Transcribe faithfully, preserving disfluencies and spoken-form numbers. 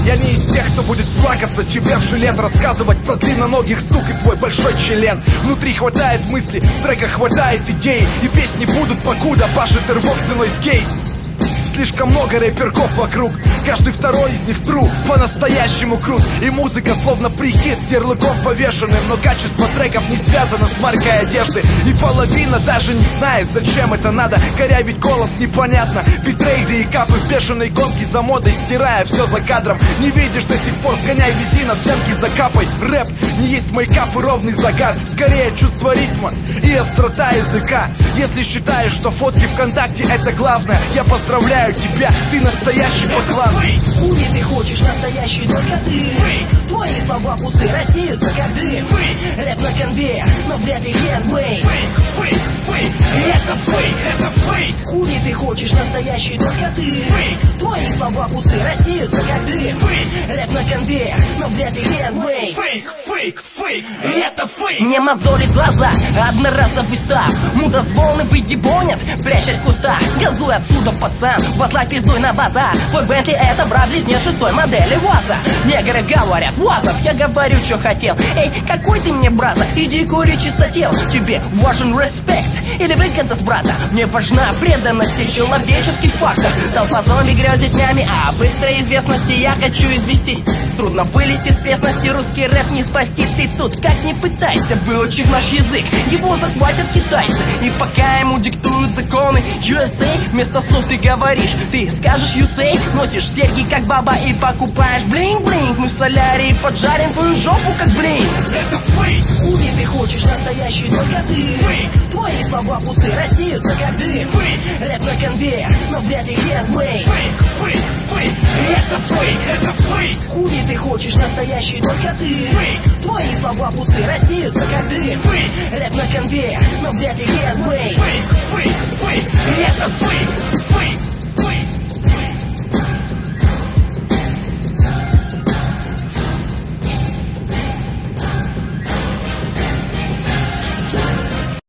Я не из тех, кто будет плакаться тебе в жилет, рассказывать про длинноногих сук и свой большой член. Внутри хватает мыслей, в треках хватает идей, и песни будут, покуда пашет рвок свиной скейт. Слишком много рэперков вокруг, каждый второй из них тру, по-настоящему крут. И музыка словно прикид с ярлыком повешенным, но качество треков не связано с маркой одежды. И половина даже не знает, зачем это надо. Корявить голос непонятно, битрейды и капы в бешеной гонке за модой, стирая все за кадром. Не видишь до сих пор, сгоняй вези на взятки закапай. Рэп не есть мейкап и ровный загар, скорее чувство ритма и острота языка. Если считаешь, что фотки ВКонтакте это главное, я поздравляю тебя, ты настоящий баклан. Хули ты хочешь, настоящий только ты. Фейк. Твои слова пустые, рассеются как дым. Фейк. Рэп на конвейер, но вряд ли хендмейд. Фейк, фейк, фейк, это фейк, это фейк. Хули ты хочешь, настоящий только ты. Фейк. Твои слова пустые, рассеются как дым. Фейк. Рэп на конвейер, но вряд ли хендмейд. Фейк, фейк, фейк, это фейк. Мне мозолит глаза, одноразовый став. Мудозвоны выебонят, прячась в кустах. Газуй отсюда, пацан, послать пиздуй на базар. Твой Бентли это брат-близнец шестой модели УАЗа. Негры говорят, УАЗов, я говорю, что хотел. Эй, какой ты мне браза, иди кури чистотел. Тебе важен респект или выгода с брата? Мне важна преданность и человеческий фактор. Толпа зомби грезит днями, а быстрой известности я хочу известить. Трудно вылезти с песности, русский рэп не спасти. Ты тут как не пытайся, выучив наш язык, его захватят китайцы. И пока ему диктуют законы ю эс эй, вместо слов ты говоришь, ты скажешь you say. Носишь серьги как баба и покупаешь блинг-блинг. Мы в солярии поджарим твою жопу как блин. Это фейк. Хули ты хочешь, настоящий только ты. Фейк. Твои слова пустые, рассеются как дым. Фейк. Рэп на конвейер, но вряд ли хендмейд. Фейк, фейк, фейк, это фейк, это фейк. Хули ты хочешь, настоящий только ты. Фейк. Твои слова пустые, рассеются как дым. Фейк. Рэп на конвейер, но вряд ли хендмейд. Фейк, фейк, фейк, это фейк.